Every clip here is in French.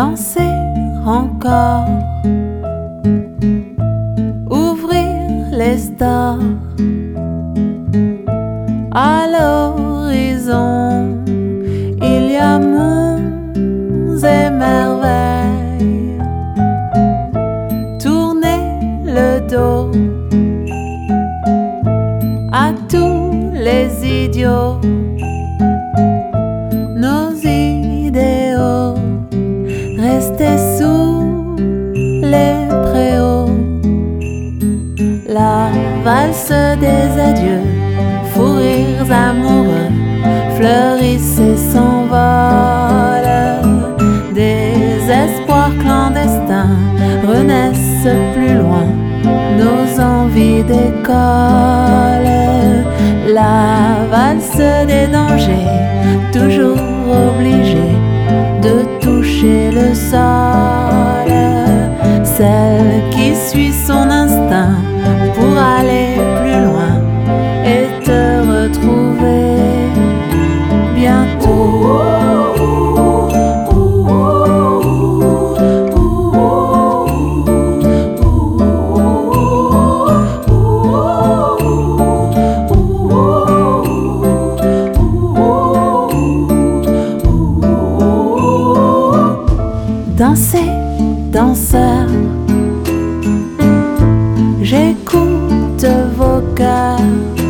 danser encore, ouvrir les stores à l'horizon. Il y a monts et merveilles, tourner le dos à tous les idiots, nos idéaux, rester sous les préaux. La valse des adieux, fous rires amoureux, fleurissent et s'envolent. Des espoirs clandestins renaissent plus loin, nos envies décollent. La valse des dangers, toujours obligée de toucher le sol. Celle qui suit son instinct pour aller plus loin et te retrouver bientôt. Danser, danseur, j'écoute vos cœurs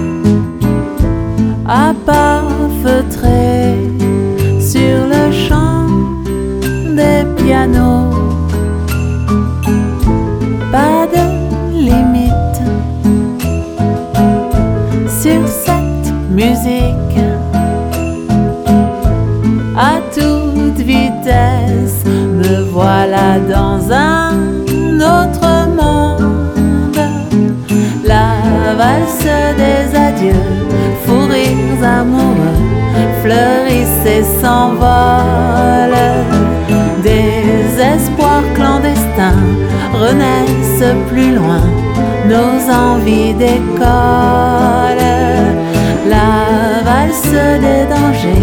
à pas feutrés sur le champ des pianos. Pas de limite sur cette musique, à toute vitesse. Me voilà dans un autre monde. La valse des adieux, fous rires amoureux, fleurissent et s'envolent. Des espoirs clandestins renaissent plus loin, nos envies décollent. La valse des dangers